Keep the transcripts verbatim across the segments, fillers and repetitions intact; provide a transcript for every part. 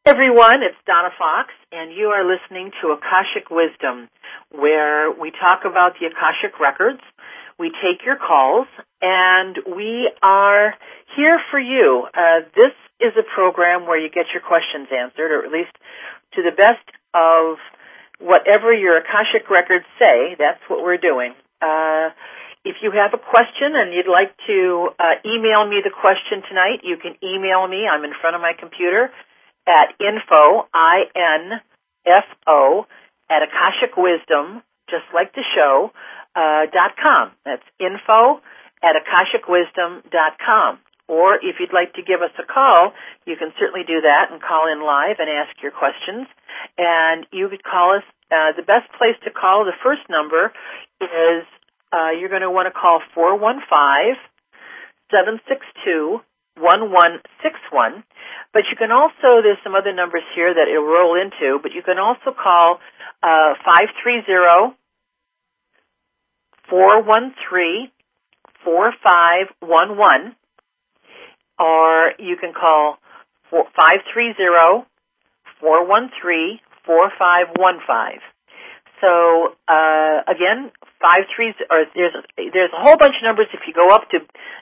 Everyone, it's Donna Fox, and you are listening to Akashic Wisdom, where we talk about the Akashic Records, we take your calls, and we are here for you. Uh, this is a program where you get your questions answered, or at least to the best of whatever your Akashic Records say. That's what we're doing. Uh, if you have a question and you'd like to uh, email me the question tonight, you can email me. I'm in front of my computer at info, I N F O, at Akashic Wisdom, just like the show, uh, dot com. That's info at Akashic Wisdom dot com. Or if you'd like to give us a call, you can certainly do that and call in live and ask your questions. And you could call us, uh, the best place to call, the first number is, uh, you're going to want to call four one five, seven six two, one one six one. But you can also, there's some other numbers here that it'll roll into, but you can also call uh, five three zero, four one three, four five one one, or you can call five three zero, four one three, four five one five. So, uh, again, five three, or there's a, there's a whole bunch of numbers if you go up to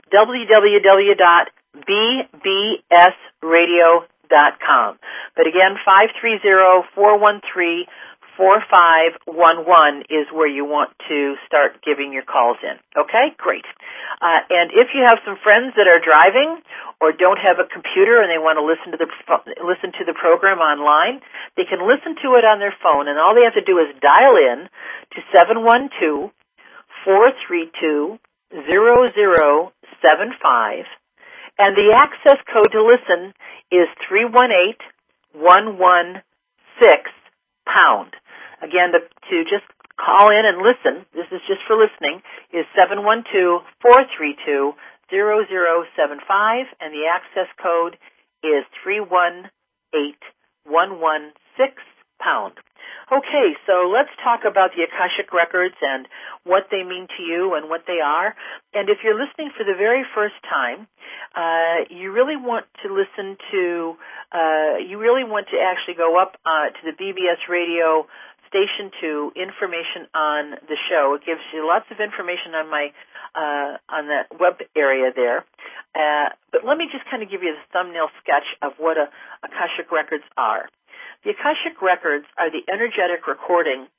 w w w dot b b s radio dot com. But again, five three zero, four one three, four five one one is where you want to start giving your calls in. Okay? Great. Uh, and if you have some friends that are driving or don't have a computer and they want to listen to the listen to the program online, they can listen to it on their phone, and all they have to do is dial in to seven one two, four three two, zero zero seven five. And the access code to listen is three one eight, one one six, pound. Again, to, to just call in and listen, this is just for listening, is seven one two, four three two, zero zero seven five, and the access code is three one eight, one one six, pound. Okay, so let's talk about the Akashic Records and what they mean to you and what they are. And if you're listening for the very first time, uh, you really want to listen to, uh, you really want to actually go up uh, to the B B S Radio Station two information on the show. It gives you lots of information on my, uh, on that web area there. Uh, but let me just kind of give you the thumbnail sketch of what a Akashic Records are. The Akashic Records are the energetic recording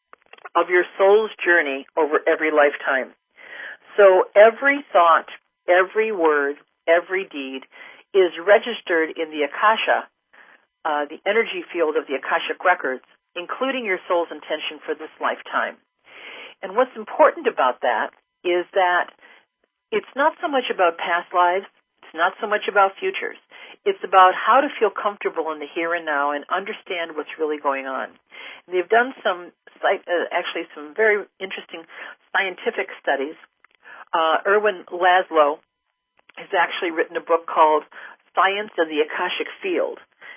of your soul's journey over every lifetime. So every thought, every word, every deed is registered in the Akasha, uh, the energy field of the Akashic Records, including your soul's intention for this lifetime. And what's important about that is that it's not so much about past lives, it's not so much about futures. It's about how to feel comfortable in the here and now and understand what's really going on. And they've done some, uh, actually some very interesting scientific studies. Uh, Erwin Laszlo has actually written a book called Science of the Akashic Field.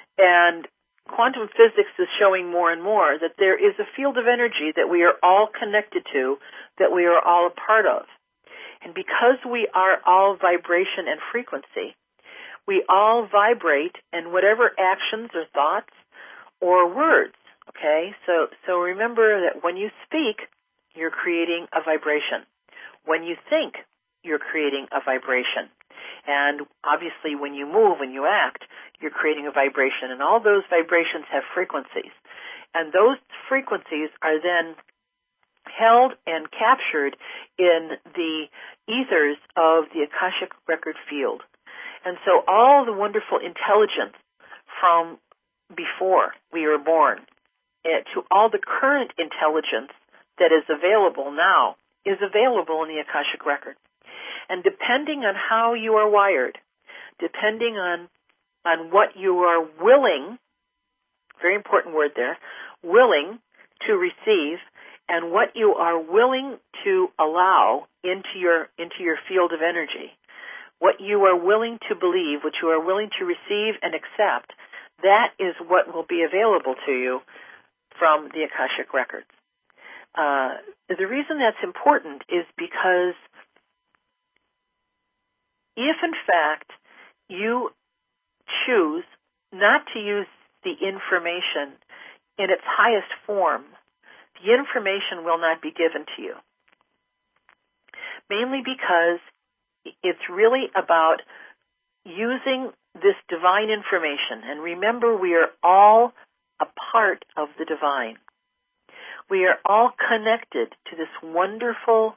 And quantum physics is showing more and more that there is a field of energy that we are all connected to, that we are all a part of. And because we are all vibration and frequency, we all vibrate in whatever actions or thoughts or words, okay? So so remember that when you speak, you're creating a vibration. When you think, you're creating a vibration. And obviously when you move, when you act, you're creating a vibration. And all those vibrations have frequencies. And those frequencies are then held and captured in the ethers of the Akashic record field. And so all the wonderful intelligence from before we were born uh, to all the current intelligence that is available now is available in the Akashic record. And depending on how you are wired, depending on on what you are willing, very important word there, willing to receive, and what you are willing to allow into your into your field of energy, what you are willing to believe, what you are willing to receive and accept, that is what will be available to you from the Akashic records. Uh, the reason that's important is because if, in fact, you choose not to use the information in its highest form, the information will not be given to you. Mainly because it's really about using this divine information. And remember, we are all a part of the divine. We are all connected to this wonderful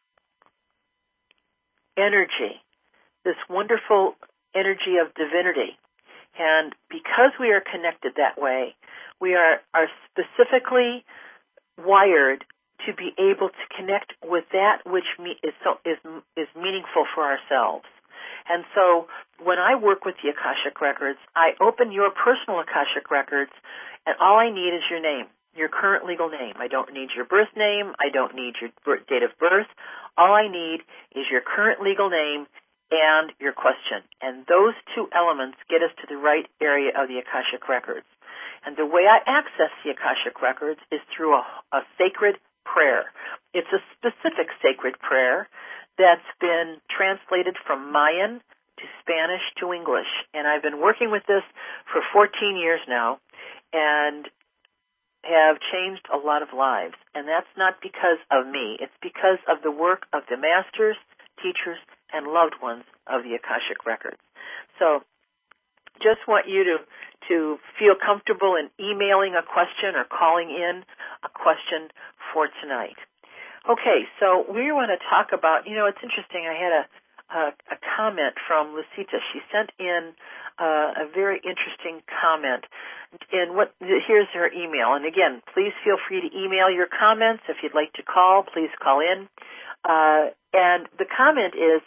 energy, this wonderful energy of divinity. And because we are connected that way, we are, are specifically wired to be able to connect with that which me, is, so, is, is meaningful for ourselves. And so when I work with the Akashic Records, I open your personal Akashic Records, and all I need is your name, your current legal name. I don't need your birth name. I don't need your date of birth. All I need is your current legal name and your question. And those two elements get us to the right area of the Akashic Records. And the way I access the Akashic Records is through a, a sacred prayer. It's a specific sacred prayer that's been translated from Mayan to Spanish to English. And I've been working with this for fourteen years now and have changed a lot of lives. And that's not because of me. It's because of the work of the masters, teachers, and loved ones of the Akashic Records. So just want you to, to feel comfortable in emailing a question or calling in a question for tonight. Okay, so we want to talk about, you know, it's interesting. I had a, a, a comment from Lucita. She sent in uh, a very interesting comment. And what here's her email. And again, please feel free to email your comments. If you'd like to call, please call in. Uh, and the comment is,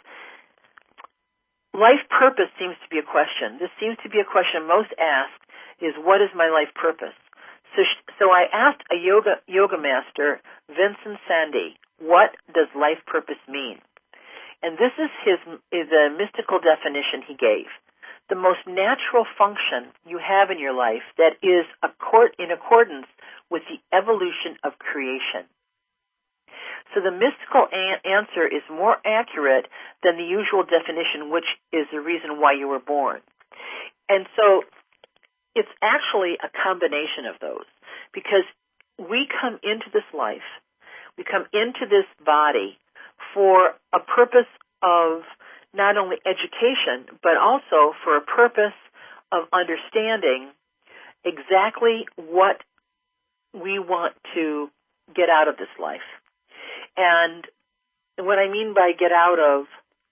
life purpose seems to be a question. This seems to be a question most asked is, what is my life purpose? So, so I asked a yoga yoga master, Vincent Sandy, what does life purpose mean? And this is his is a mystical definition he gave. The most natural function you have in your life that is accord, in accordance with the evolution of creation. So the mystical a- answer is more accurate than the usual definition, which is the reason why you were born. And so it's actually a combination of those, because we come into this life, we come into this body for a purpose of not only education, but also for a purpose of understanding exactly what we want to get out of this life. And what I mean by get out of,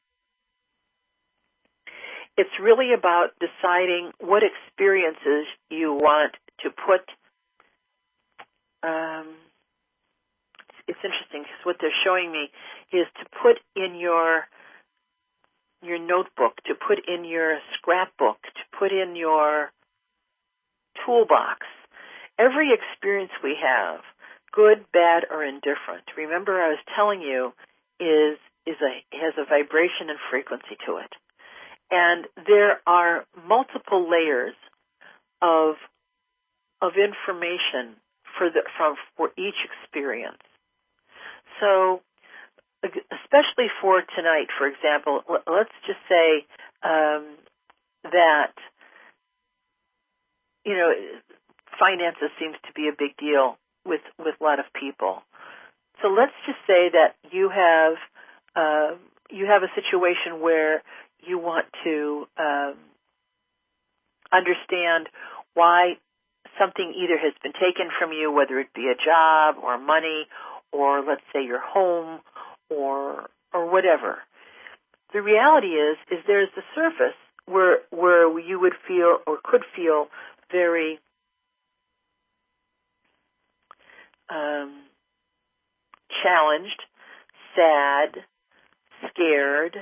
it's really about deciding what experiences you want to put. Um, it's interesting because what they're showing me is to put in your your notebook, to put in your scrapbook, to put in your toolbox. Every experience we have, good, bad, or indifferent, remember I was telling you, is is a has a vibration and frequency to it. And there are multiple layers of of information for the from for each experience. So, especially for tonight, for example, let's just say um, that you know finances seems to be a big deal with with a lot of people. So let's just say that you have uh, you have a situation where you want to um, understand why something either has been taken from you, whether it be a job or money, or let's say your home, or or whatever. The reality is, is there's the surface where where you would feel or could feel very um, challenged, sad, scared,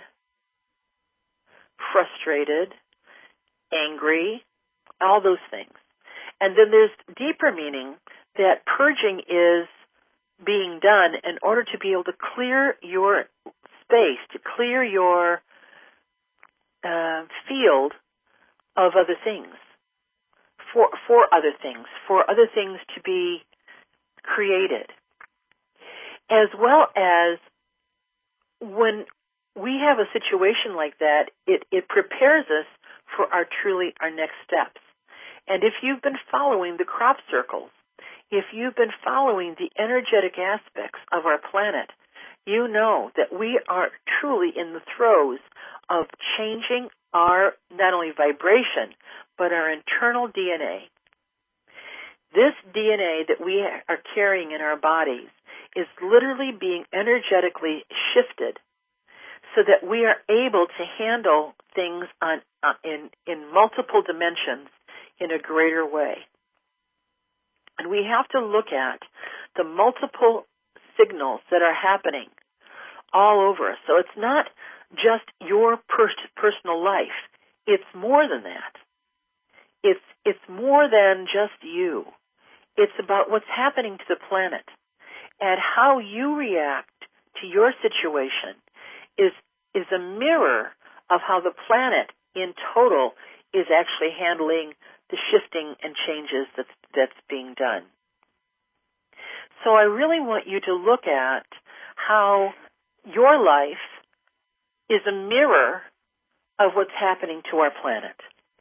frustrated, angry, all those things. And then there's deeper meaning that purging is being done in order to be able to clear your space, to clear your uh, field of other things, for for other things, for other things to be created. As well as when we have a situation like that, it, it prepares us for our truly our next steps. And if you've been following the crop circles, if you've been following the energetic aspects of our planet, you know that we are truly in the throes of changing our, not only vibration, but our internal D N A. This D N A that we are carrying in our bodies is literally being energetically shifted so that we are able to handle things on, uh, in, in multiple dimensions in a greater way. And we have to look at the multiple signals that are happening all over us. So it's not just your per- personal life. It's more than that. It's, it's more than just you. It's about what's happening to the planet. And how you react to your situation is, is a mirror of how the planet in total is actually handling the shifting and changes that's, that's being done. So I really want you to look at how your life is a mirror of what's happening to our planet.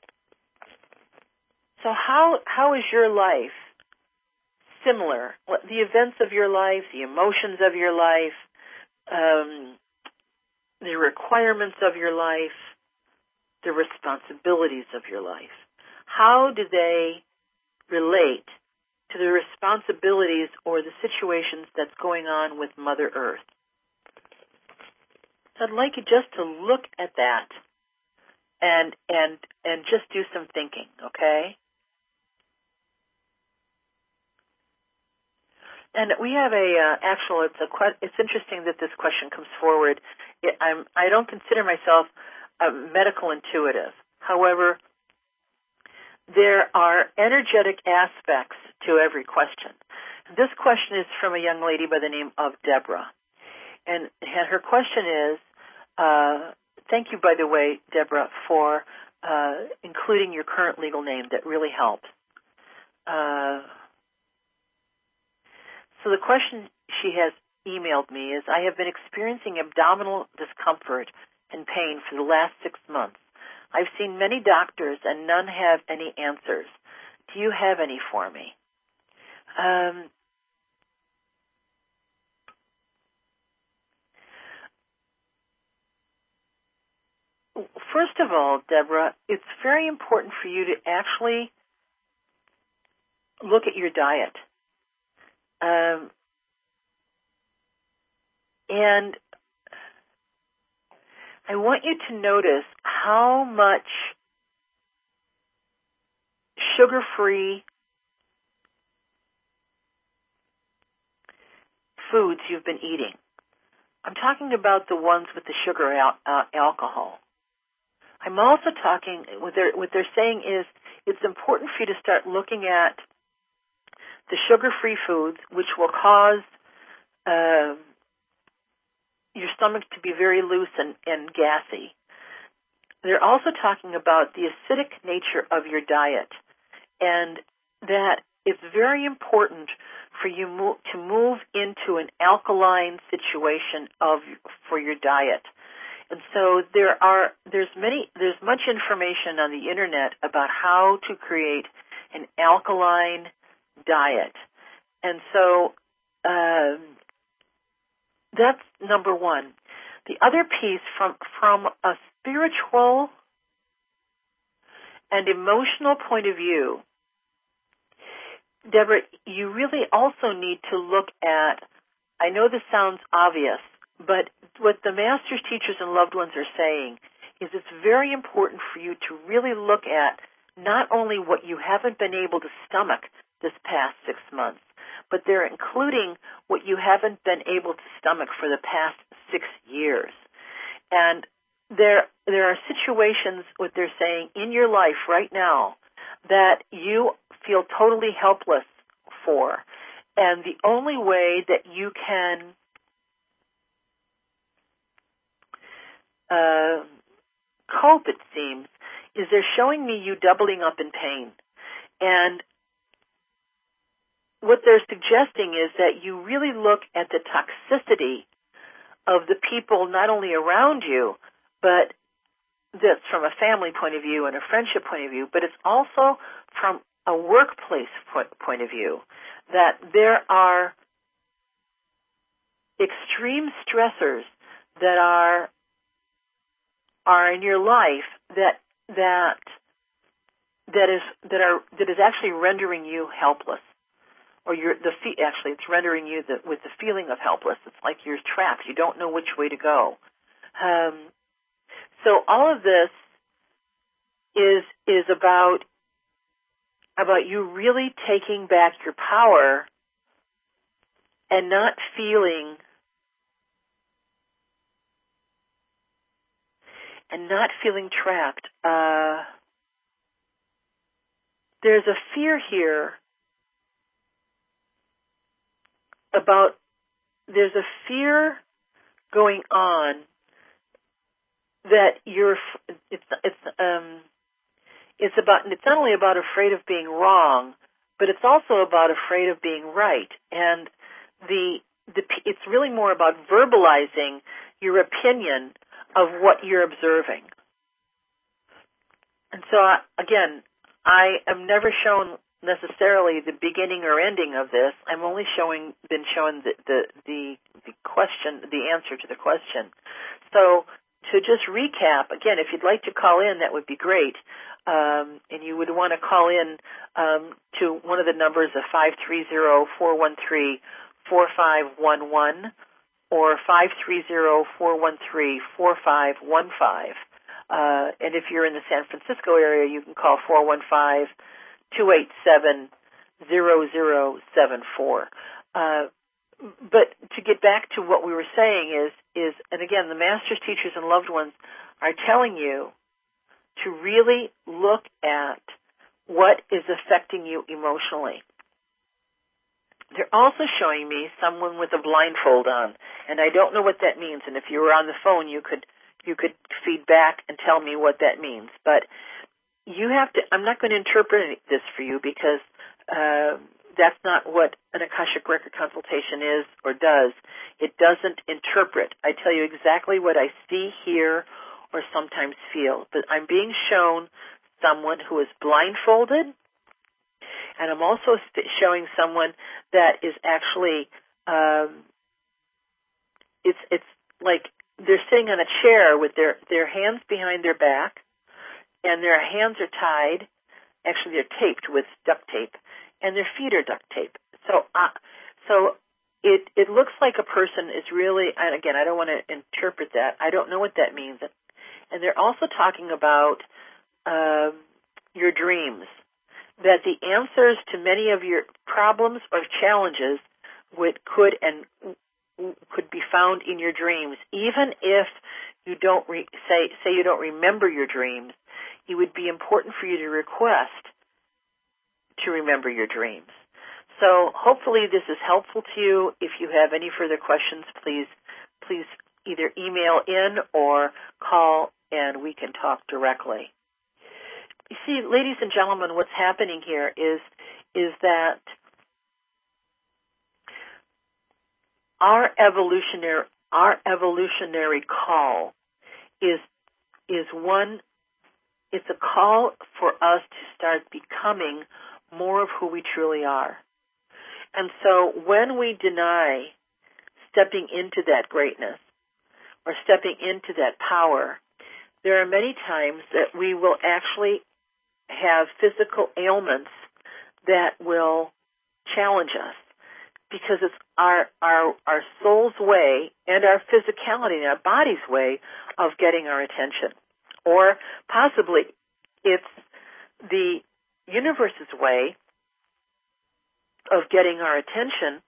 So how how is your life similar? The events of your life, the emotions of your life, um, the requirements of your life, the responsibilities of your life. How do they relate to the responsibilities or the situations that's going on with Mother Earth? So I'd like you just to look at that and and and just do some thinking, okay? And we have a uh, actual. It's a. It's interesting that this question comes forward. It, I'm. I don't consider myself a medical intuitive. However, there are energetic aspects to every question. This question is from a young lady by the name of Deborah, and her question is. Uh, thank you, by the way, Deborah, for uh, including your current legal name. That really helps. Uh, So the question she has emailed me is, I have been experiencing abdominal discomfort and pain for the last six months. I've seen many doctors and none have any answers. Do you have any for me? Um, first of all, Deborah, it's very important for you to actually look at your diet. Um, and I want you to notice how much sugar-free foods you've been eating. I'm talking about the ones with the sugar al- uh, alcohol. I'm also talking, what they're, what they're saying is it's important for you to start looking at the sugar-free foods, which will cause uh, your stomach to be very loose and, and gassy. They're also talking about the acidic nature of your diet, and that it's very important for you mo- to move into an alkaline situation of for your diet. And so there are there's many there's much information on the internet about how to create an alkaline diet. And so uh, that's number one. The other piece from from a spiritual and emotional point of view, Deborah, you really also need to look at, I know this sounds obvious, but what the masters, teachers, and loved ones are saying is it's very important for you to really look at not only what you haven't been able to stomach this past six months, but they're including what you haven't been able to stomach for the past six years. And there there are situations, what they're saying, in your life right now that you feel totally helpless for. And the only way that you can uh, cope, it seems, is they're showing me you doubling up in pain. And what they're suggesting is that you really look at the toxicity of the people not only around you, but that's from a family point of view and a friendship point of view, but it's also from a workplace point of view, that there are extreme stressors that are are in your life that that that is that are that is actually rendering you helpless, or you're the actually it's rendering you the, with the feeling of helpless. It's like you're trapped. You don't know which way to go. Um, so all of this is is about about you really taking back your power and not feeling and not feeling trapped. Uh, there's a fear here about, there's a fear going on that you're, it's, it's, um, it's about, it's not only about afraid of being wrong, but it's also about afraid of being right. And the, the, it's really more about verbalizing your opinion of what you're observing. And so, I, again, I am never shown necessarily the beginning or ending of this. I'm only showing, been shown the, the, the, the question, the answer to the question. So, to just recap, again, if you'd like to call in, that would be great. Um, and you would want to call in um, to one of the numbers of five three zero, four one three, four five one one or five three zero, four one three, four five one five. Uh, and if you're in the San Francisco area, you can call four one five, two eight seven, zero zero seven four. Uh, but to get back to what we were saying is, is, and again, the masters, teachers, and loved ones are telling you to really look at what is affecting you emotionally. They're also showing me someone with a blindfold on, and I don't know what that means. And if you were on the phone, you could you could feed back and tell me what that means. But you have to. I'm not going to interpret this for you because uh, that's not what an Akashic Record consultation is or does. It doesn't interpret. I tell you exactly what I see, hear, or sometimes feel. But I'm being shown someone who is blindfolded. And I'm also st- showing someone that is actually, um, it's it's like they're sitting on a chair with their, their hands behind their back, and their hands are tied. Actually, they're taped with duct tape, and their feet are duct tape. So, uh, so it it looks like a person is really. And again, I don't want to interpret that. I don't know what that means. And they're also talking about um, your dreams. That the answers to many of your problems or challenges would could and could be found in your dreams, even if you don't re, say say you don't remember your dreams. It would be important for you to request to remember your dreams. So hopefully this is helpful to you. If you have any further questions, please please either email in or call, and we can talk directly. You see, ladies and gentlemen, what's happening here is is that our evolutionary our evolutionary call is is one. It's a call for us to start becoming more of who we truly are. And so, when we deny stepping into that greatness or stepping into that power, there are many times that we will actually have physical ailments that will challenge us because it's our, our, our soul's way and our physicality and our body's way of getting our attention. Or possibly it's the universe's way of getting our attention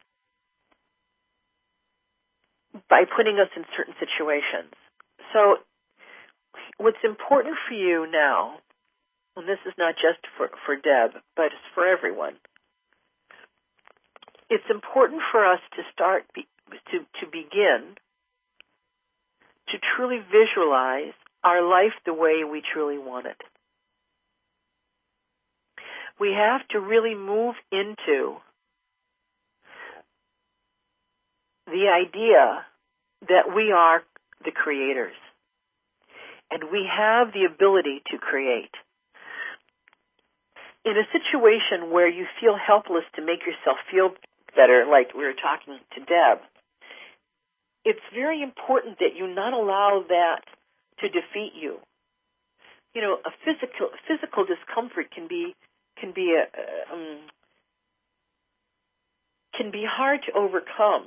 by putting us in certain situations. So what's important for you now, and this is not just for, for Deb, but it's for everyone, it's important for us to start, be, to, to begin to truly visualize our life the way we truly want it. We have to really move into the idea that we are the creators. and we have the ability to create. In a situation where you feel helpless to make yourself feel better, like we were talking to Deb, it's very important that you not allow that to defeat you. You know, a physical physical discomfort can be can be a um, can be hard to overcome.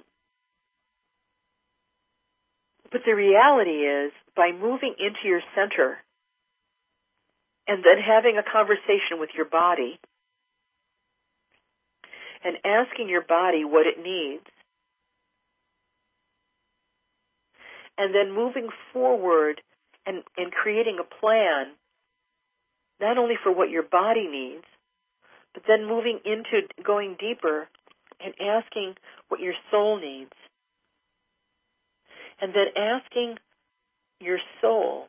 But the reality is, by moving into your center and then having a conversation with your body and asking your body what it needs, and then moving forward and, and creating a plan, not only for what your body needs, but then moving into going deeper and asking what your soul needs. And then asking your soul,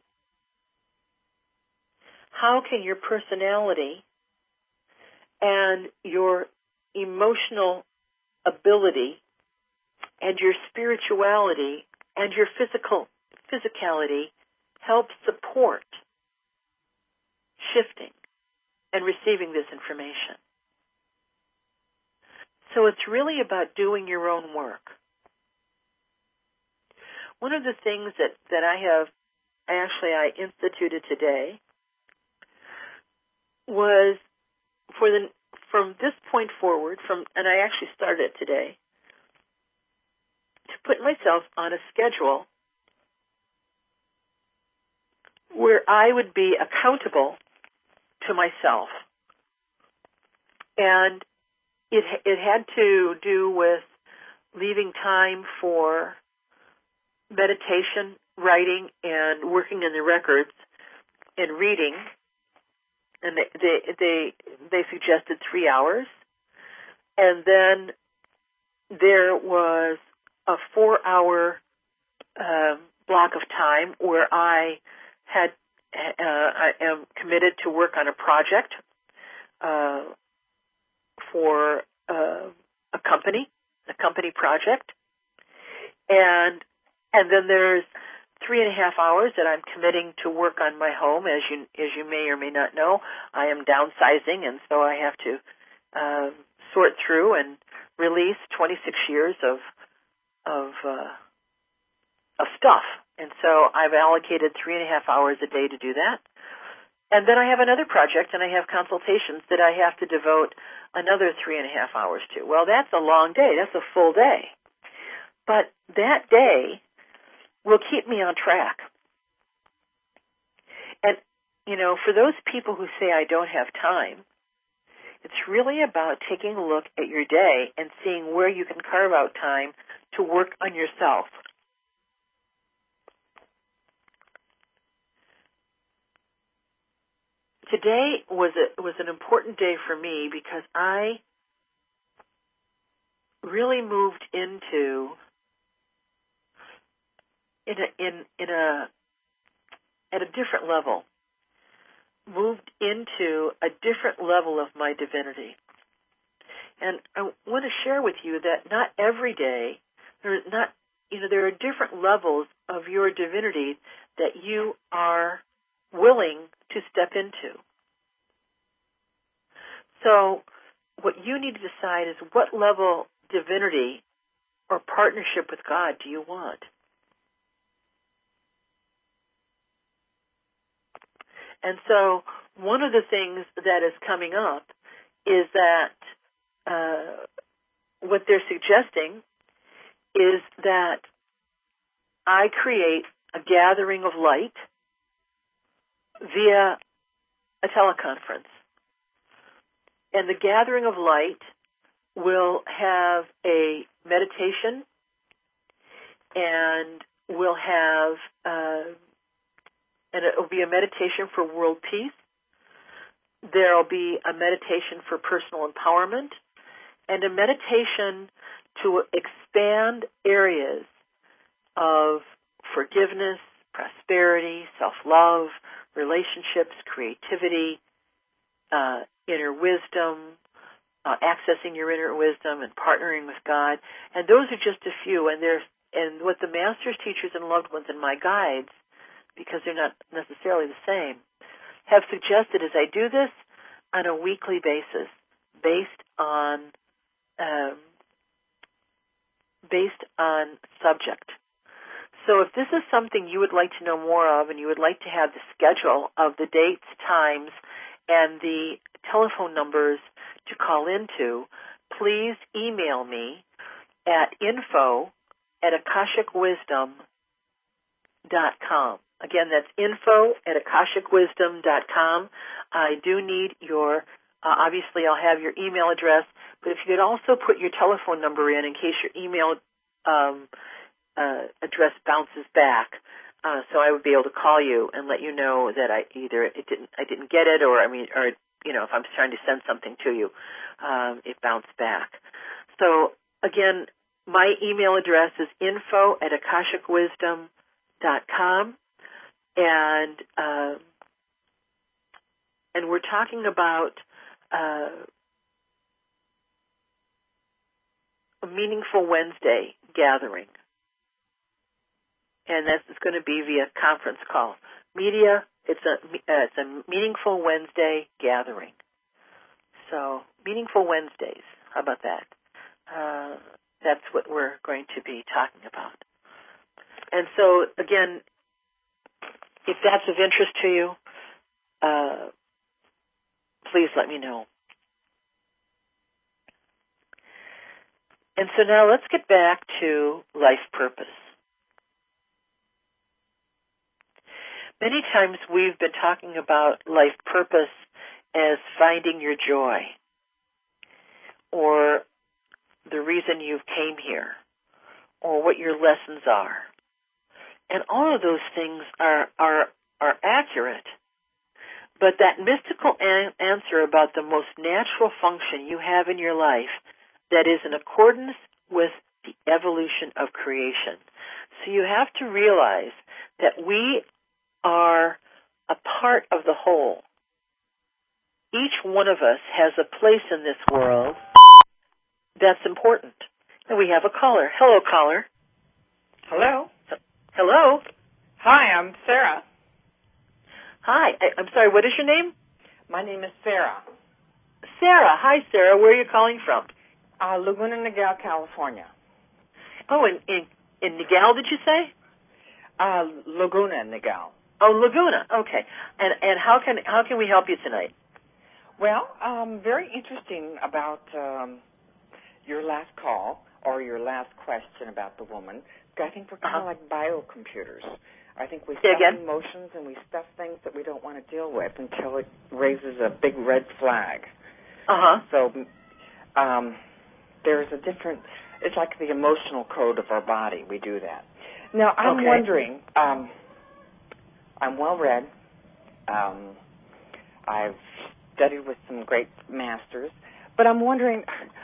how can your personality and your emotional ability and your spirituality and your physical physicality help support shifting and receiving this information? So it's really about doing your own work. One of the things that, that I have, actually I instituted today, was for the from this point forward, from and I actually started it today, to put myself on a schedule where I would be accountable to myself. And it it had to do with leaving time for meditation, writing, and working in the records and reading. And they they they, they suggested three hours. And then there was a four-hour uh, block of time where I had uh, I am committed to work on a project uh, for uh, a company, a company project, and and then there's three and a half hours that I'm committing to work on my home. As you as you may or may not know, I am downsizing, and so I have to uh, sort through and release twenty-six years of of uh, of stuff. And so I've allocated three and a half hours a day to do that. And then I have another project, and I have consultations that I have to devote another three and a half hours to. Well, that's a long day. That's a full day. But that day will keep me on track. And, you know, for those people who say I don't have time, it's really about taking a look at your day and seeing where you can carve out time to work on yourself. Today was a, was an important day for me because I really moved into in a in in a at a different level. Moved into a different level of my divinity. And I want to share with you that not every day, there not you know there are different levels of your divinity that you are willing to step into. So what you need to decide is what level divinity or partnership with God do you want? And so one of the things that is coming up is that uh, what they're suggesting is that I create a gathering of light via a teleconference. And the gathering of light will have a meditation and will have, uh, and it will be a meditation for world peace. There will be a meditation for personal empowerment and a meditation to expand areas of forgiveness, prosperity, self-love, relationships, creativity, uh, inner wisdom, uh, accessing your inner wisdom and partnering with God. And those are just a few. And there's, and what the masters, teachers, and loved ones and my guides because they're not necessarily the same, have suggested is I do this on a weekly basis based on um, based on subject. So if this is something you would like to know more of and you would like to have the schedule of the dates, times, and the telephone numbers to call into, please email me at info at akashic wisdom dot com. Again, that's info at akashic wisdom dot com. I do need your, uh, obviously I'll have your email address, but if you could also put your telephone number in in case your email um, uh, address bounces back, uh, so I would be able to call you and let you know that I either it didn't I didn't get it, or I mean, or you know, if I'm trying to send something to you, um, it bounced back. So again, my email address is info at akashic wisdom dot com, and uh, and we're talking about uh, a Meaningful Wednesday gathering, and this is going to be via conference call. Media, it's a uh, it's a Meaningful Wednesday gathering. So Meaningful Wednesdays, how about that? Uh, that's what we're going to be talking about. And so, again, if that's of interest to you, uh, please let me know. And so now let's get back to life purpose. Many times we've been talking about life purpose as finding your joy, or the reason you came here, or what your lessons are. And all of those things are are are accurate. But that mystical an- answer about the most natural function you have in your life that is in accordance with the evolution of creation. So you have to realize that we are a part of the whole. Each one of us has a place in this world that's important. And we have a caller. Hello, caller. Hello. Hello. Hi, I'm Sarah. Hi. I, I'm sorry, what is your name? My name is Sarah. Sarah. Hi, Sarah. Where are you calling from? Uh, Laguna Niguel, California. Oh, in, in, in Niguel, did you say? Uh, Laguna Niguel. Oh, Laguna. Okay. And and how can how can we help you tonight? Well, um, very interesting about um, your last call or your last question about the woman. I think we're kind of Uh-huh. like biocomputers. I think we Say stuff again? emotions and we stuff things that we don't want to deal with until it raises a big red flag. Uh-huh. So um, there's a different, it's like the emotional code of our body. We do that. Now, I'm Okay. wondering, um, I'm well-read. Um, I've studied with some great masters, but I'm wondering,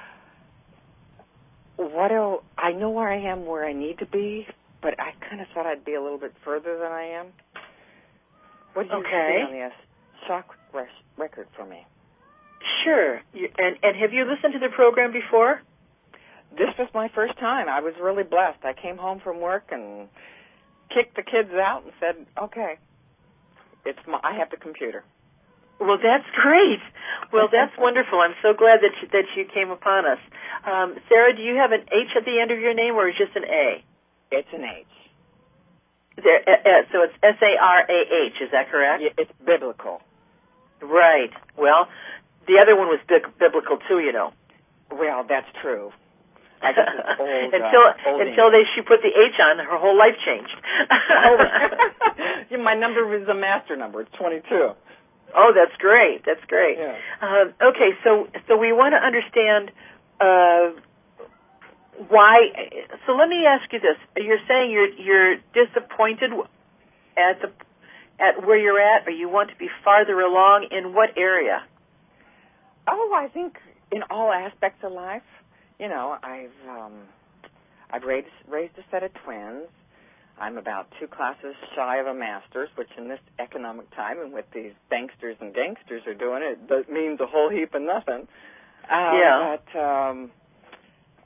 what else, I know where I am, where I need to be, but I kind of thought I'd be a little bit further than I am. What do you Okay. see on the shock res- record for me? Sure. You, and and have you listened to the program before? This was my first time. I was really blessed. I came home from work and kicked the kids out and said, "Okay, it's my, I have the computer." Well, that's great. Well, that's wonderful. I'm so glad that you, that you came upon us. Um, Sarah, do you have an H at the end of your name, or just an A? It's an H. There, uh, uh, so it's S A R A H. Is that correct? Yeah, it's biblical. Right. Well, the other one was bi- biblical too, you know. Well, that's true. I guess it's old. until uh, old until they she put the H on, her whole life changed. Yeah, my number is a master number. It's twenty-two. Oh, that's great. That's great. Yeah. Um, okay, so so we want to understand uh, why. So let me ask you this: you're saying you're you're disappointed at the at where you're at, or you want to be farther along in what area? Oh, I think in all aspects of life. You know, I've um, I've raised raised a set of twins. I'm about two classes shy of a master's, which in this economic time and with these banksters and gangsters are doing it, that means a whole heap of nothing. Um, Yeah. But, um,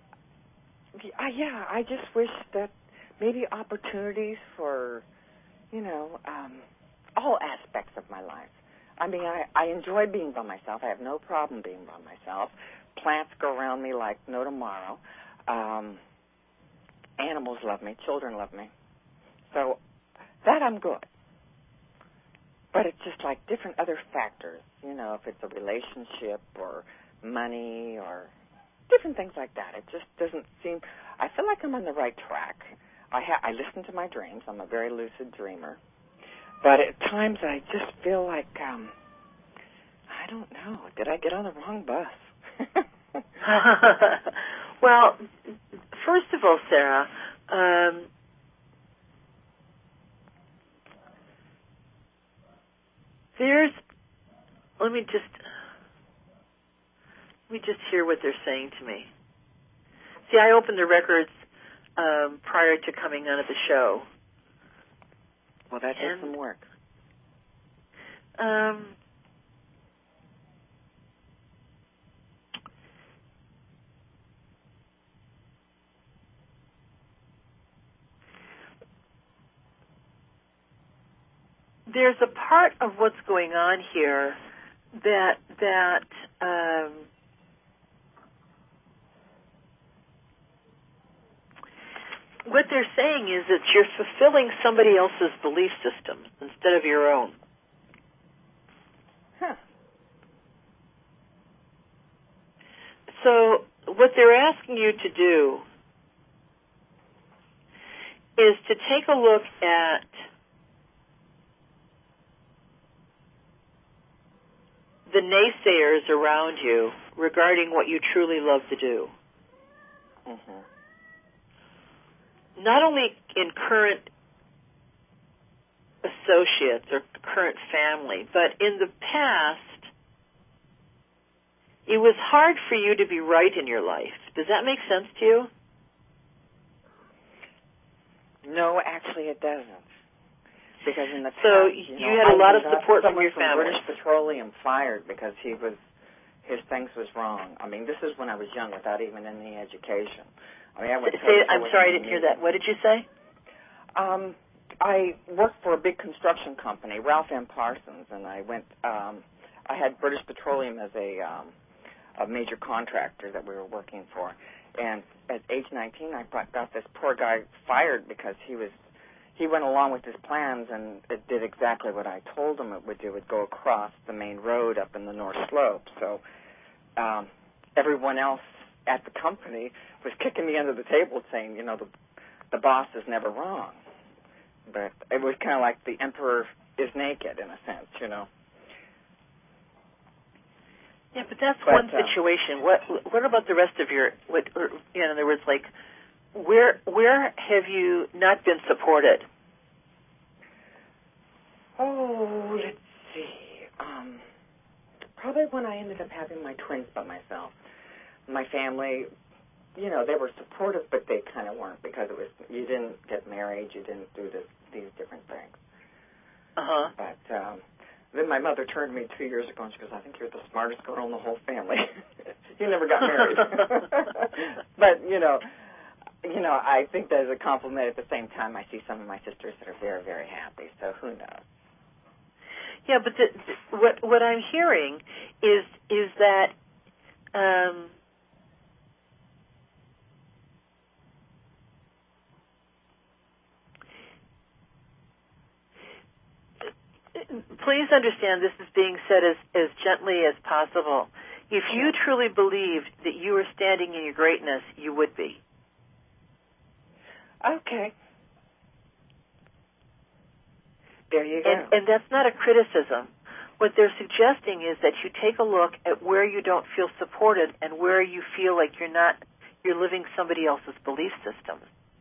yeah, I just wish that maybe opportunities for, you know, um, all aspects of my life. I mean, I, I enjoy being by myself. I have no problem being by myself. Plants go around me like no tomorrow. Um, animals love me. Children love me. So that I'm good. But it's just like different other factors, you know, if it's a relationship or money or different things like that. It just doesn't seem, I feel like I'm on the right track. I, ha- I listen to my dreams. I'm a very lucid dreamer. But at times I just feel like, um, I don't know, did I get on the wrong bus? Well, first of all, Sarah, um, there's, let me just, let me just hear what they're saying to me. See, I opened the records um, prior to coming on at the show. Well, that takes some work. Um, there's a part of what's going on here that that um, what they're saying is that you're fulfilling somebody else's belief system instead of your own. Huh. So what they're asking you to do is to take a look at the naysayers around you regarding what you truly love to do. Mm-hmm. Not only in current associates or current family, but in the past, it was hard for you to be right in your life. Does that make sense to you? No, actually it doesn't. Because in the past, so you, you know, had a I lot of got support from someone your family. British Petroleum fired because he was, his things was wrong. I mean, this is when I was young, without even any education. I mean, I went Say, I'm sorry, I didn't hear that. What did you say? Um, I worked for a big construction company, Ralph M. Parsons, and I went. Um, I had British Petroleum as a um, a major contractor that we were working for, and at age nineteen, I got this poor guy fired because he was. He went along with his plans, and it did exactly what I told him it would do. It would go across the main road up in the North Slope. So um, everyone else at the company was kicking me under the table saying, you know, the, the boss is never wrong. But it was kind of like the emperor is naked, in a sense, you know. Yeah, but that's but, one uh, situation. What What about the rest of your, what, or, you know, in other words, like, Where where have you not been supported? Oh, let's see. Um, probably when I ended up having my twins by myself. My family, you know, they were supportive, but they kind of weren't because it was you didn't get married, you didn't do this, these different things. Uh huh. But um, then my mother turned to me two years ago and she goes, "I think you're the smartest girl in the whole family. You never got married." But you know. You know, I think that is a compliment. At the same time, I see some of my sisters that are very, very happy, so who knows? Yeah, but the, the, what what I'm hearing is is that um, please understand this is being said as, as gently as possible. If you truly believed that you were standing in your greatness, you would be. Okay. There you go. And, and that's not a criticism. What they're suggesting is that you take a look at where you don't feel supported and where you feel like you're not, you're living somebody else's belief systems.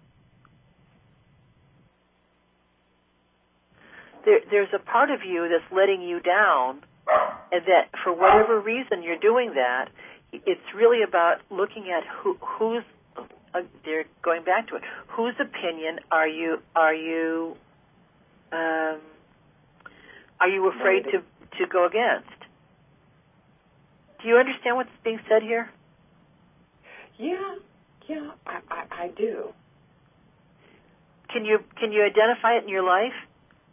There, there's a part of you that's letting you down, and that for whatever reason you're doing that, it's really about looking at who, who's, uh, they're going back to it, whose opinion are you, are you, um, are you afraid to, to go against? Do you understand what's being said here? Yeah, yeah, I, I, I do. Can you, can you identify it in your life?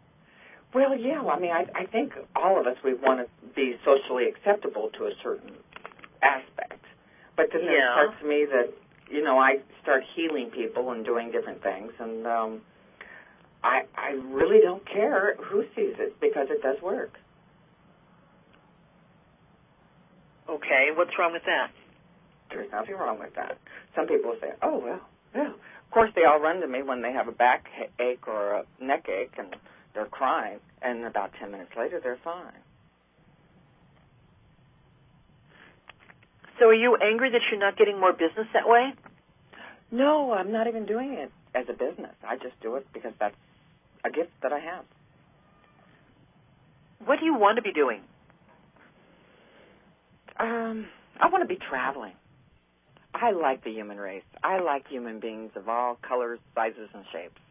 Well, yeah. I mean, I, I think all of us, we want to be socially acceptable to a certain aspect. But then there's Yeah. parts of me that, you know, I start healing people and doing different things, and um, I I really don't care who sees it because it does work. Okay, what's wrong with that? There's nothing wrong with that. Some people say, oh, well, yeah. Of course, they all run to me when they have a back ache or a neck ache, and they're crying, and about ten minutes later, they're fine. So are you angry that you're not getting more business that way? No, I'm not even doing it as a business. I just do it because that's a gift that I have. What do you want to be doing? Um, I want to be traveling. I like the human race. I like human beings of all colors, sizes, and shapes.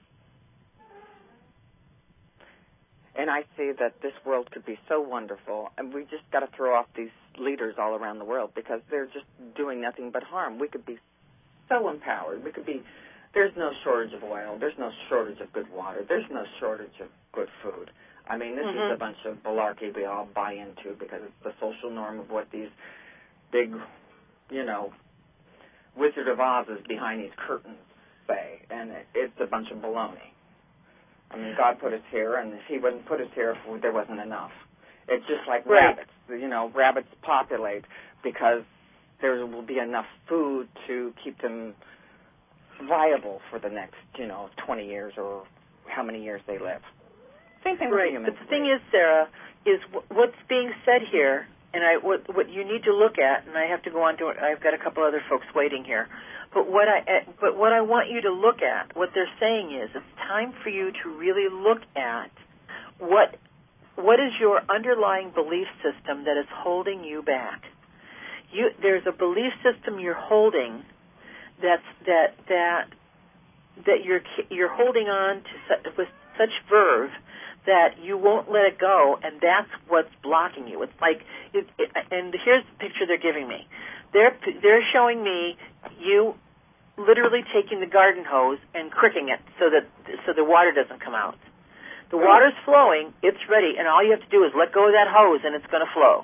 And I see that this world could be so wonderful, and we just got to throw off these leaders all around the world because they're just doing nothing but harm. We could be so empowered. We could be, there's no shortage of oil. There's no shortage of good water. There's no shortage of good food. I mean, this Mm-hmm. is a bunch of malarkey we all buy into because it's the social norm of what these big, you know, Wizard of Oz's behind these curtains say, and it, it's a bunch of baloney. I mean, God put us here, and if He wouldn't put us here if there wasn't enough. It's just like Right. rabbits. You know, rabbits populate because there will be enough food to keep them viable for the next, you know, twenty years or how many years they live. Same thing Right. with the humans. But the thing is, Sarah, is w- what's being said here, and I what what you need to look at, and I have to go on to it. I've got a couple other folks waiting here. But what I uh, but what I want you to look at, what they're saying is, it's time for you to really look at what what is your underlying belief system that is holding you back. You there's a belief system you're holding that's that that that you're you're holding on to su- with such verve that you won't let it go, and that's what's blocking you. It's like, it, it, and here's the picture they're giving me. They're they're showing me you literally taking the garden hose and cricking it so that so the water doesn't come out. The water's flowing, it's ready, and all you have to do is let go of that hose, and it's going to flow.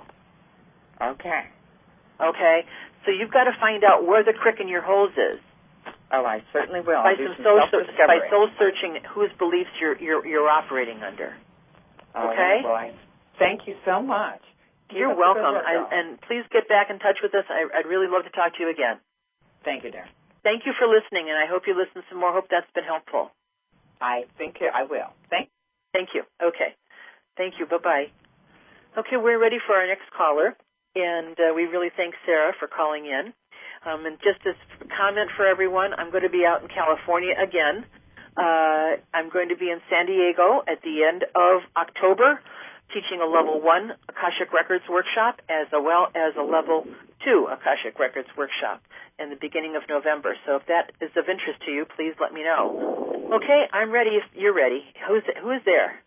Okay. Okay, so you've got to find out where the crick in your hose is. Oh, I certainly will. By I'll do some some soul, self-discovery. by soul searching whose beliefs you're you're, you're operating under. Oh, Okay. Well, I thank you so much. Keep You're up the good welcome, work, I, girl. and please get back in touch with us. I, I'd really love to talk to you again. Thank you, dear. Thank you for listening, and I hope you listen some more. Hope that's been helpful. I think I will. Thank. Thank you. Okay. Thank you. Bye-bye. Okay, we're ready for our next caller, and uh, we really thank Sarah for calling in. Um, and just as a comment for everyone, I'm going to be out in California again. Uh, I'm going to be in San Diego at the end of October, teaching a level one Akashic Records workshop as well as a level two Akashic Records workshop in the beginning of November. So if that is of interest to you, please let me know. Okay, I'm ready if you're ready. Who's who is there?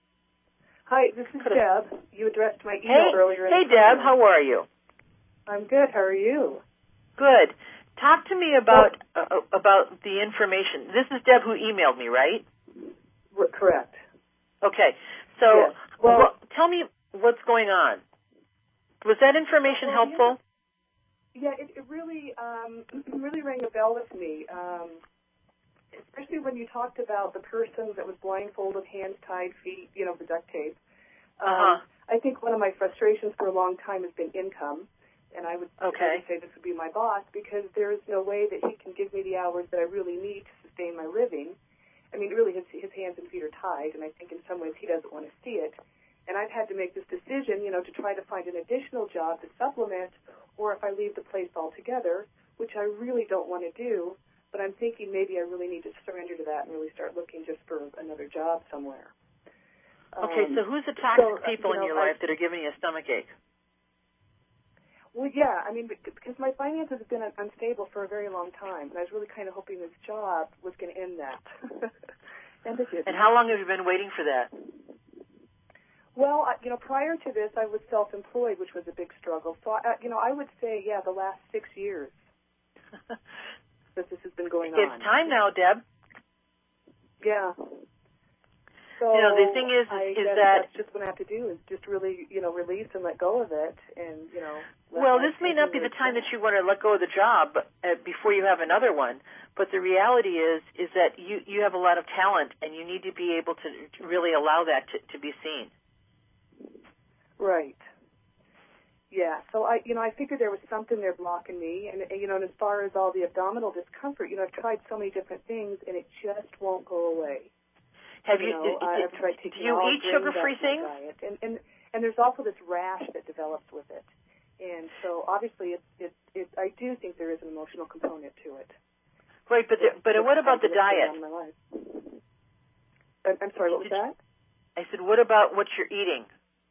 Hi, this is Could've... Deb. You addressed my Hey, email earlier. hey, Deb, how are you? I'm good. How are you? Good. Talk to me about well, uh, about the information. This is Deb who emailed me, right? R- correct. Okay. So, yes. well, well, tell me what's going on. Was that information well, helpful? Yeah, yeah it, it really um, really rang a bell with me, um, especially when you talked about the person that was blindfolded, hands tied, feet, you know, the duct tape. Um, Uh-huh. I think one of my frustrations for a long time has been income. And I would, okay. I would say this would be my boss because there is no way that he can give me the hours that I really need to sustain my living. I mean, really, his, his hands and feet are tied, and I think in some ways he doesn't want to see it. And I've had to make this decision, you know, to try to find an additional job to supplement, or if I leave the place altogether, which I really don't want to do, but I'm thinking maybe I really need to surrender to that and really start looking just for another job somewhere. Okay, Um, so who's the toxic so, people you in know, your I, life that are giving you a stomach ache? Well, yeah, I mean, because my finances have been unstable for a very long time, and I was really kind of hoping this job was going to end that. and it didn't. And how long have you been waiting for that? Well, I, you know, prior to this, I was self-employed, which was a big struggle. So, I, you know, I would say, yeah, the last six years that this has been going on. It's time now, Deb. Yeah. So you know, the thing is, I is guess that that's just what I have to do is just really, you know, release and let go of it, and you know. Well, this may not be the time that you want to let go of the job uh, before you have another one, but the reality is is that you, you have a lot of talent, and you need to be able to really allow that to, to be seen. Right. Yeah. So I, you know, I figured there was something there blocking me, and you know, and as far as all the abdominal discomfort, you know, I've tried so many different things, and it just won't go away. Have you? you know, do, I've tried taking do you all eat grains sugar-free out of my things? diet, and and and there's also this rash that develops with it, and so obviously, it it, it I do think there is an emotional component to it. Right, but the, but what about the diet? My life. I'm, I'm sorry, what was that? I said, what about what you're eating?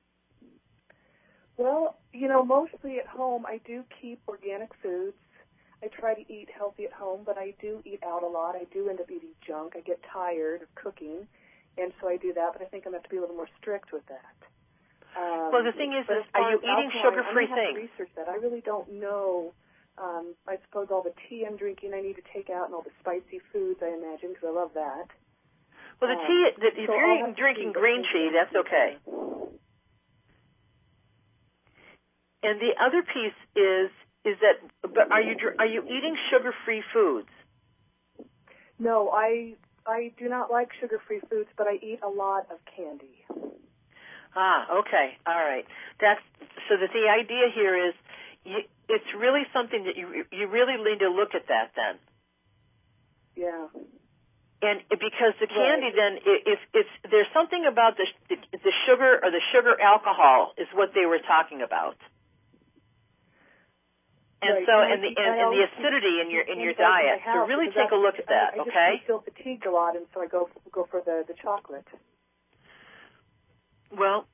Well, you know, mostly at home, I do keep organic foods. I try to eat healthy at home, but I do eat out a lot. I do end up eating junk. I get tired of cooking, and so I do that, but I think I'm going to have to be a little more strict with that. Um, well, the thing is, is are you eating alkaline, sugar-free I'm things? To research that. I really don't know. Um, I suppose all the tea I'm drinking I need to take out, and all the spicy foods, I imagine, because I love that. Well, the um, tea, the, if so you're I'll eating, drinking green tea, tea. that's okay. And the other piece is is that, but are you are you eating sugar-free foods? No, I I do not like sugar-free foods, but I eat a lot of candy. Ah, okay, all right. That's so that the idea here is, you, it's really something that you you really need to look at that then. Yeah. And because the candy right. then, if if there's something about the the sugar or the sugar alcohol is what they were talking about. And right. so, and, and the and, and the acidity in your in your diet. So really take a look at that, I, I okay? I just feel fatigued a lot, and so I go go for the, the chocolate. Well,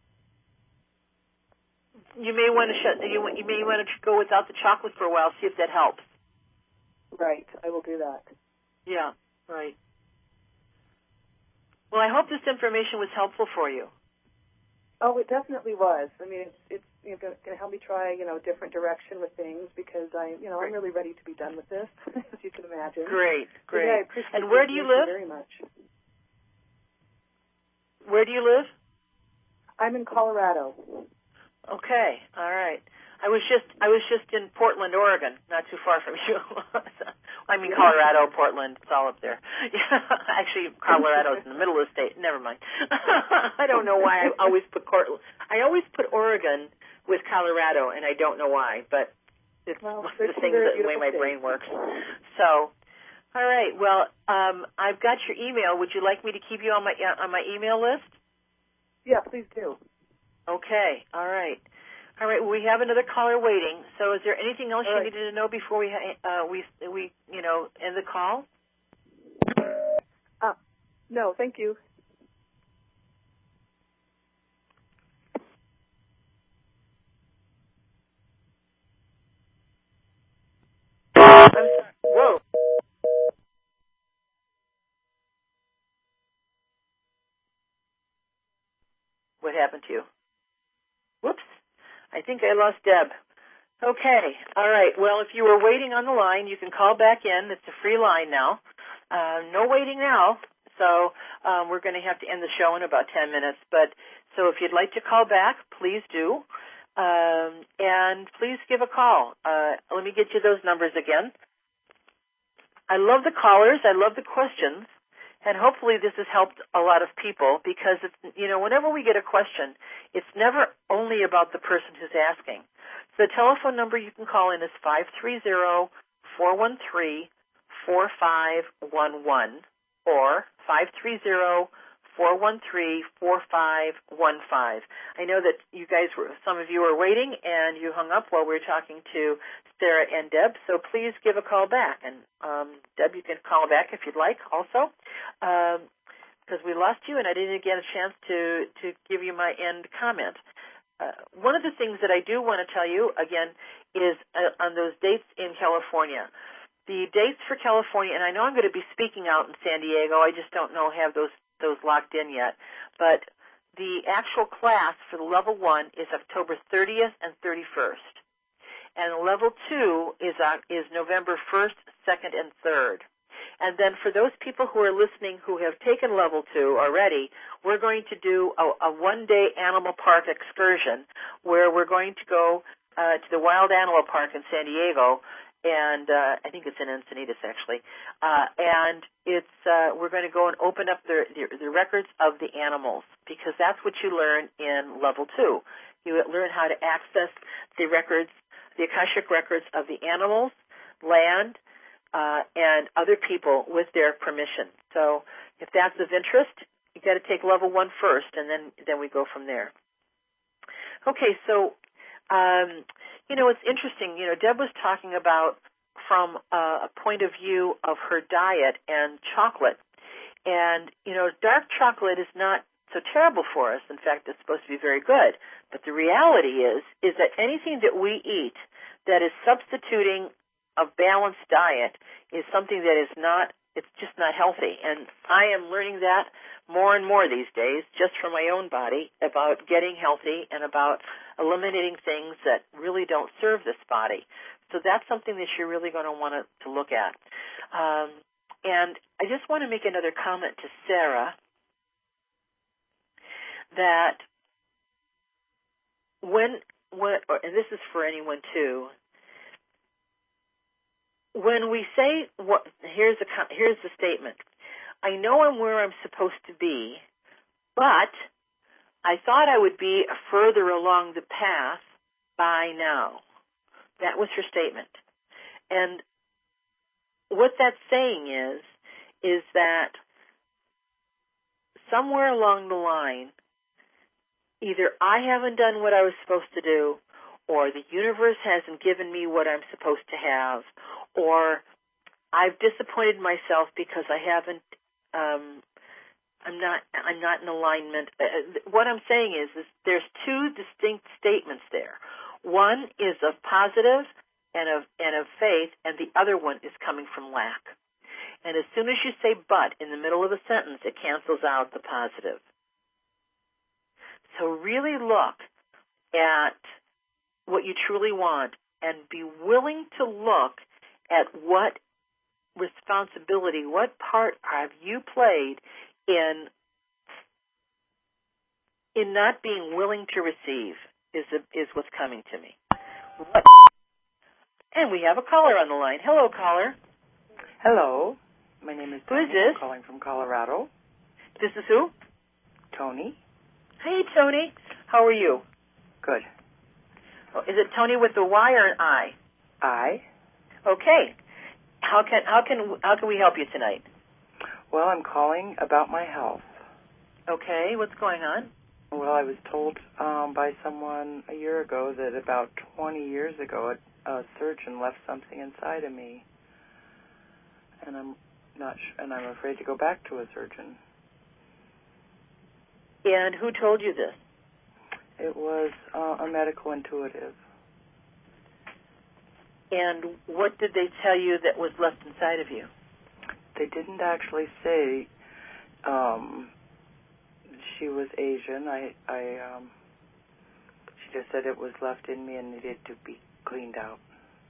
you may want to shut. You you may want to go without the chocolate for a while. See if that helps. Right. I will do that. Yeah. Right. Well, I hope this information was helpful for you. Oh, it definitely was. I mean, it's it's you know, going to help me try you know a different direction with things because I you know Great. I'm really ready to be done with this, as you can imagine. Great, great. Yeah, I appreciate and where do you live? Very much. Where do you live? I'm in Colorado. Okay, all right. I was just I was just in Portland, Oregon, not too far from you. I mean, Colorado, Portland, it's all up there. Yeah, actually, Colorado's in the middle of the state. Never mind. I don't know why I always put Portland. I always put Oregon with Colorado, and I don't know why, but it's well, one of the things that the way my state. brain works. So, all right. Well, um, I've got your email. Would you like me to keep you on my uh, on my email list? Yeah, please do. Okay. All right. All right. Well, we have another caller waiting. So, is there anything else All you right. needed to know before we uh, we we you know end the call? Uh, no, thank you. I'm sorry. Whoa. What happened to you? Whoops. I think I lost Deb. Okay. All right. Well, if you were waiting on the line, you can call back in. It's a free line now. Uh, no waiting now. So um, we're going to have to end the show in about ten minutes. But so if you'd like to call back, please do. Um, and please give a call. Uh, let me get you those numbers again. I love the callers. I love the questions. And hopefully this has helped a lot of people because, it's, you know, whenever we get a question, it's never only about the person who's asking. So the telephone number you can call in is five three zero, four one three, four five one one or five three zero, four one three, four five one five. I know that you guys were, some of you were waiting and you hung up while we were talking to Sarah and Deb, so please give a call back. And um, Deb, you can call back if you'd like also, because um, we lost you and I didn't get a chance to, to give you my end comment. Uh, one of the things that I do want to tell you, again, is uh, on those dates in California. The dates for California, and I know I'm going to be speaking out in San Diego, I just don't know have those those locked in yet, but the actual class for the level one is October thirtieth and thirty-first. And level two is uh, is November first, second, and third. And then for those people who are listening who have taken level two already, we're going to do a, a one-day animal park excursion where we're going to go uh, to the Wild Animal Park in San Diego, and uh, I think it's in Encinitas actually. Uh, and it's uh, we're going to go and open up the, the the records of the animals, because that's what you learn in level two. You learn how to access the records, the Akashic records of the animals, land, uh, and other people with their permission. So if that's of interest, you got to take level one first, and then then we go from there. Okay, so. Um, You know, it's interesting. You know, Deb was talking about from uh, a point of view of her diet and chocolate. And, you know, dark chocolate is not so terrible for us. In fact, it's supposed to be very good. But the reality is, is that anything that we eat that is substituting a balanced diet is something that is not, it's just not healthy. And I am learning that more and more these days, just from my own body, about getting healthy and about eliminating things that really don't serve this body. So that's something that you're really going to want to, to look at. Um, and I just want to make another comment to Sarah that when, when and this is for anyone too, when we say, what, here's the, here's the statement, I know I'm where I'm supposed to be, but I thought I would be further along the path by now. That was her statement. And what that's saying is, is that somewhere along the line, either I haven't done what I was supposed to do, or the universe hasn't given me what I'm supposed to have, or I've disappointed myself because I haven't um I'm not I'm not in alignment. Uh, what I'm saying is, is there's two distinct statements there. One is of positive and of and of faith, and the other one is coming from lack. And as soon as you say but in the middle of a sentence, it cancels out the positive. So really look at what you truly want and be willing to look at what responsibility, what part have you played in in not being willing to receive is a, is what's coming to me. What? And we have a caller on the line. Hello, caller. Hello. My name is Tony. Who is this? I'm calling from Colorado. This is who? Tony. Hey, Tony. How are you? Good. Oh, is it Tony with the Y or an I? I. Okay. How can how can how can we help you tonight? Well, I'm calling about my health. Okay. What's going on? Well, I was told um, by someone a year ago that about twenty years ago a, a surgeon left something inside of me, and I'm not sh- and I'm afraid to go back to a surgeon. And who told you this? It was uh, a medical intuitive. And what did they tell you that was left inside of you? They didn't actually say. Um, she was Asian. I, I, um, she just said it was left in me and needed to be cleaned out.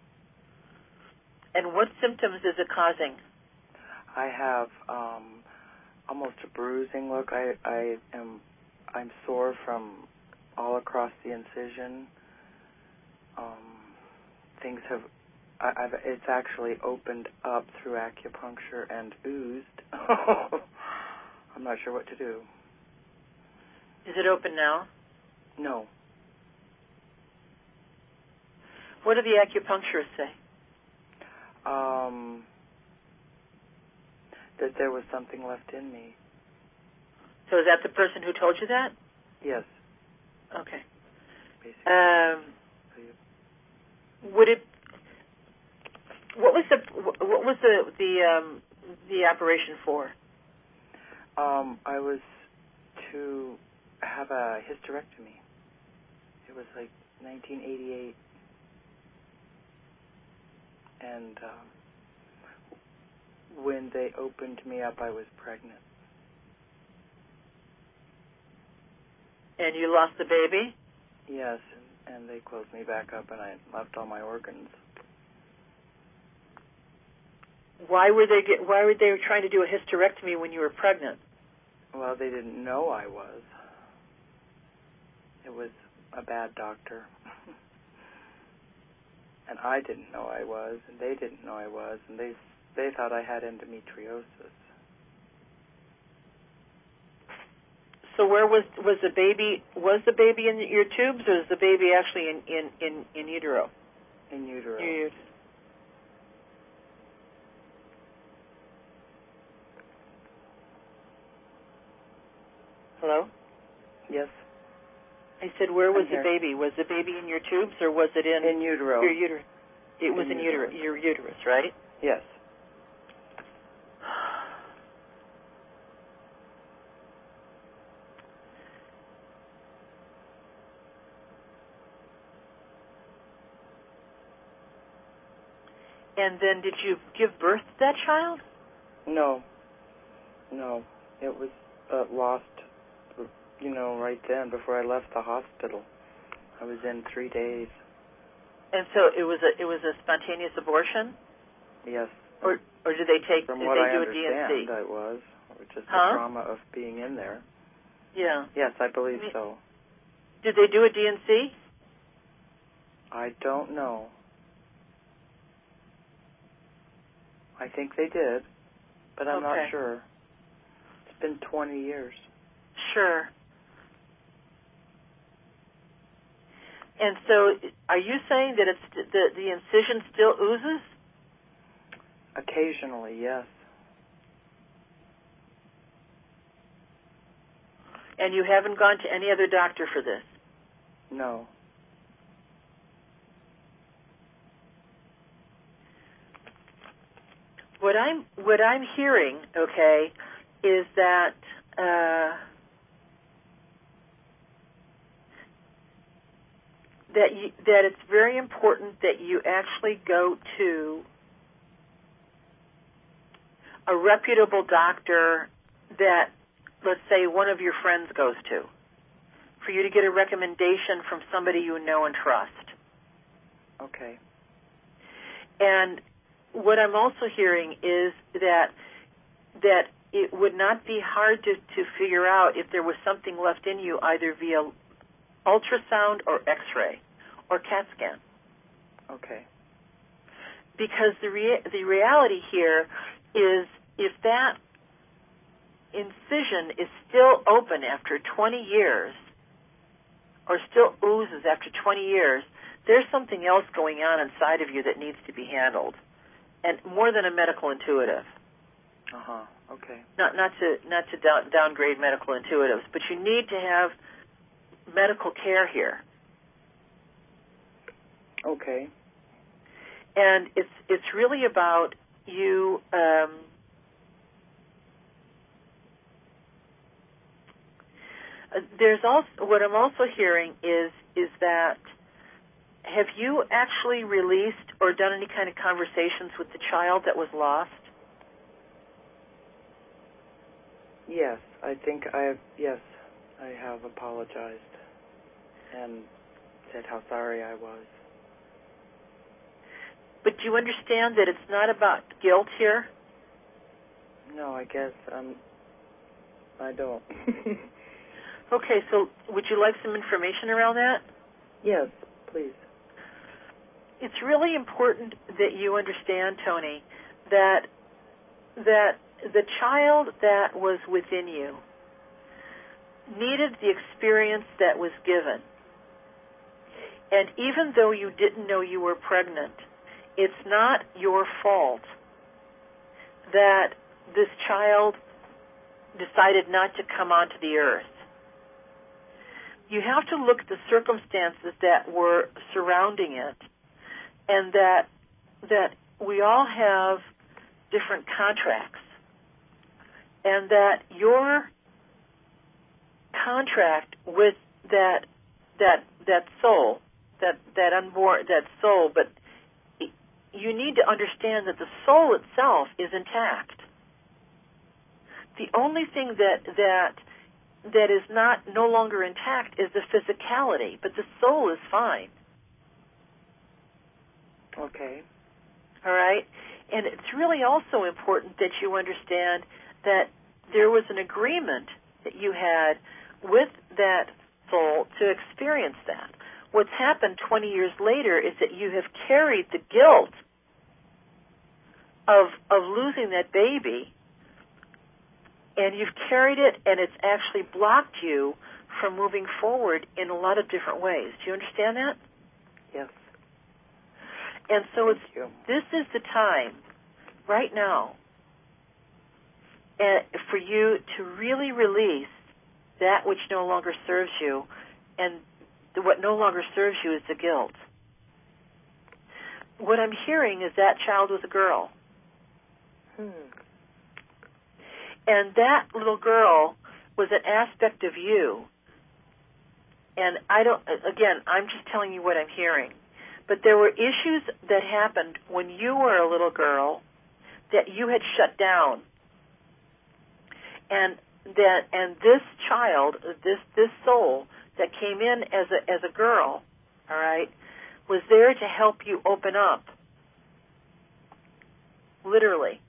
And what symptoms is it causing? I have um, almost a bruising look. I, I am, I'm sore from all across the incision. Um, things have, I, I've, it's actually opened up through acupuncture and oozed. I'm not sure what to do. Is it open now? No. What do the acupuncturists say? Um, that there was something left in me. So is that the person who told you that? Yes. Okay. Basically. Um, would it? What was the what was the the um, the operation for? Um, I was to have a hysterectomy. It was like nineteen eighty-eight, and um, when they opened me up, I was pregnant. And you lost the baby? Yes, and, and they closed me back up, and I left all my organs. why were they get, why were they trying to do a hysterectomy when you were pregnant? Well, they didn't know I was. It was a bad doctor. And I didn't know I was, and they didn't know I was, and they they thought I had endometriosis. So where was was the baby? Was the baby in your tubes, or was the baby actually in in in, in utero? In utero. You, Hello? Yes. I said, where was I'm the here. baby? Was the baby in your tubes, or was it in In utero. your uterus? It was in, in uterus. Your uterus, right? Yes. And then did you give birth to that child? No. No. It was uh, lost, you know, right then before I left the hospital. I was in three days. And so it was a it was a spontaneous abortion? Yes. Or or did they take From did what they I do a D N C? understand, I was. Just Huh? the trauma of being in there. Yeah. Yes, I believe I mean, so. Did they do a D N C? I don't know. I think they did, but I'm Okay. not sure. It's been twenty years. Sure. And so, are you saying that it's the the incision still oozes? Occasionally, yes. And you haven't gone to any other doctor for this? No. What I'm what I'm hearing, okay, is that uh, that you, that it's very important that you actually go to a reputable doctor that, let's say, one of your friends goes to, for you to get a recommendation from somebody you know and trust. Okay. And what I'm also hearing is that that it would not be hard to, to figure out if there was something left in you either via ultrasound or X-ray or CAT scan. Okay. Because the rea- the reality here is if that incision is still open after twenty years or still oozes after twenty years, there's something else going on inside of you that needs to be handled. And more than a medical intuitive. Uh-huh. Okay. Not not to not to down, downgrade medical intuitives, but you need to have medical care here. Okay. And it's it's really about you um, uh, there's also what I'm also hearing is is that have you actually released or done any kind of conversations with the child that was lost? Yes, I think I have, yes, I have apologized and said how sorry I was. But do you understand that it's not about guilt here? No, I guess um, I don't. Okay, so would you like some information around that? Yes, please. It's really important that you understand, Tony, that that the child that was within you needed the experience that was given. And even though you didn't know you were pregnant, it's not your fault that this child decided not to come onto the earth. You have to look at the circumstances that were surrounding it, and that that we all have different contracts, and that your contract with that that that soul, that that unborn that soul, but you need to understand that the soul itself is intact. The only thing that that that is not no longer intact is the physicality, but the soul is fine. Okay. All right? And it's really also important that you understand that there was an agreement that you had with that soul to experience that. What's happened twenty years later is that you have carried the guilt of of losing that baby, and you've carried it, and it's actually blocked you from moving forward in a lot of different ways. Do you understand that? Yes. And so Thank it's, you. this is the time, right now, uh, for you to really release that which no longer serves you, and the, what no longer serves you is the guilt. What I'm hearing is that child was a girl. Hmm. And that little girl was an aspect of you. And I don't, again, I'm just telling you what I'm hearing. But there were issues that happened when you were a little girl that you had shut down. And that, and this child, this, this soul that came in as a, as a girl, all right, was there to help you open up. Literally.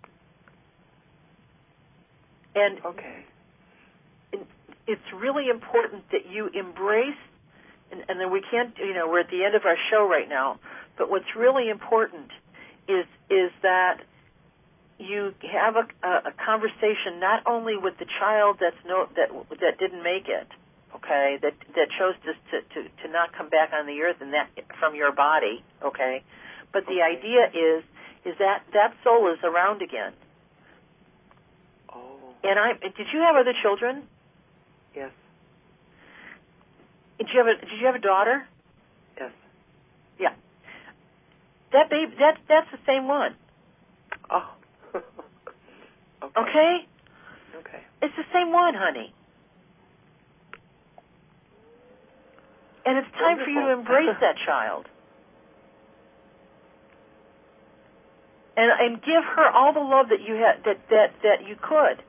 And okay. It's really important that you embrace, and, and then we can't, you know, we're at the end of our show right now, but what's really important is is that you have a, a, a conversation not only with the child that's no, that that didn't make it, okay, that that chose to, to, to not come back on the earth and that from your body, okay, but the okay. idea is is that that soul is around again. Oh. And I did you have other children? Yes. Did you have a Did you have a daughter? Yes. Yeah. That baby. That that's the same one. Oh. okay. Okay. Okay. It's the same one, honey. And it's time Wonderful. for you to embrace that child. And and give her all the love that you had that that that you could.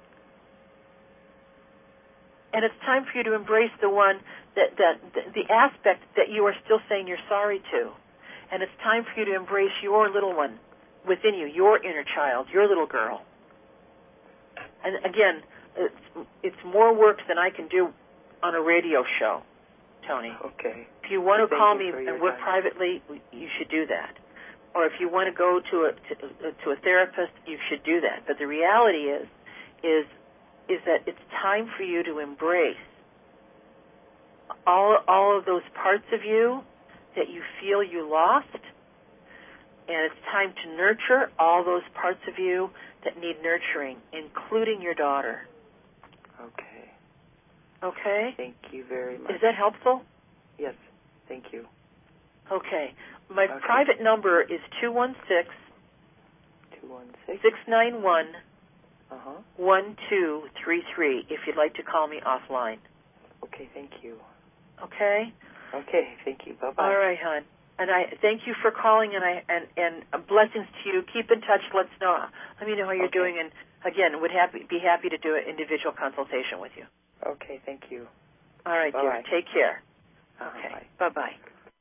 And it's time for you to embrace the one that, that, the aspect that you are still saying you're sorry to. And it's time for you to embrace your little one within you, your inner child, your little girl. And again, it's, it's more work than I can do on a radio show, Tony. Okay. If you want to Thank call you me for and your work time. privately, you should do that. Or if you want to go to a to, to a therapist, you should do that. But the reality is, is is that it's time for you to embrace all all of those parts of you that you feel you lost, and it's time to nurture all those parts of you that need nurturing, including your daughter. Okay. Okay? Thank you very much. Is that helpful? Yes. Thank you. Okay. My Okay. private number is two one six, two one six, six nine one, uh-huh. one two three three if you'd like to call me offline. Okay, thank you. Okay? Okay, thank you. Bye-bye. All right, hon. And I thank you for calling, and I and, and blessings to you. Keep in touch. Let's know. Let me know how you're Okay. doing, and again, would happy be happy to do an individual consultation with you. Okay, thank you. All right, Bye-bye. dear. Take care. Uh-huh, Okay. bye. Bye-bye.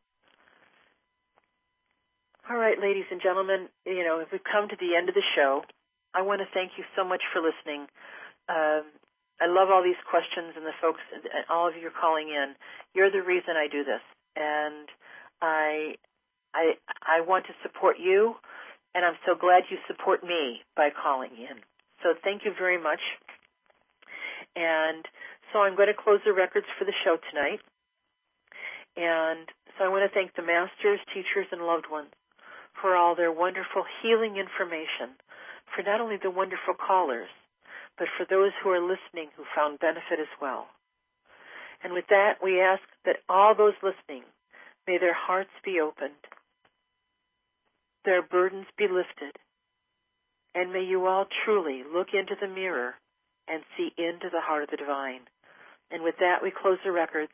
All right, ladies and gentlemen, you know, we've come to the end of the show. I want to thank you so much for listening. Um, I love all these questions and the folks, and all of you are calling in. You're the reason I do this, and I, I, I want to support you, and I'm so glad you support me by calling in. So thank you very much. And so I'm going to close the records for the show tonight. And so I want to thank the masters, teachers, and loved ones for all their wonderful healing information, for not only the wonderful callers, but for those who are listening who found benefit as well. And with that, we ask that all those listening, may their hearts be opened, their burdens be lifted, and may you all truly look into the mirror and see into the heart of the divine. And with that, we close the records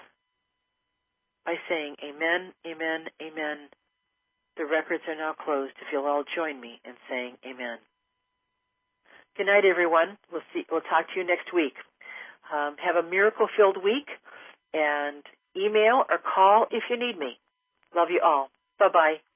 by saying amen, amen, amen. The records are now closed. If you'll all join me in saying amen. Good night, everyone. We'll see. We'll talk to you next week. Um, have a miracle-filled week, and email or call if you need me. Love you all. Bye-bye.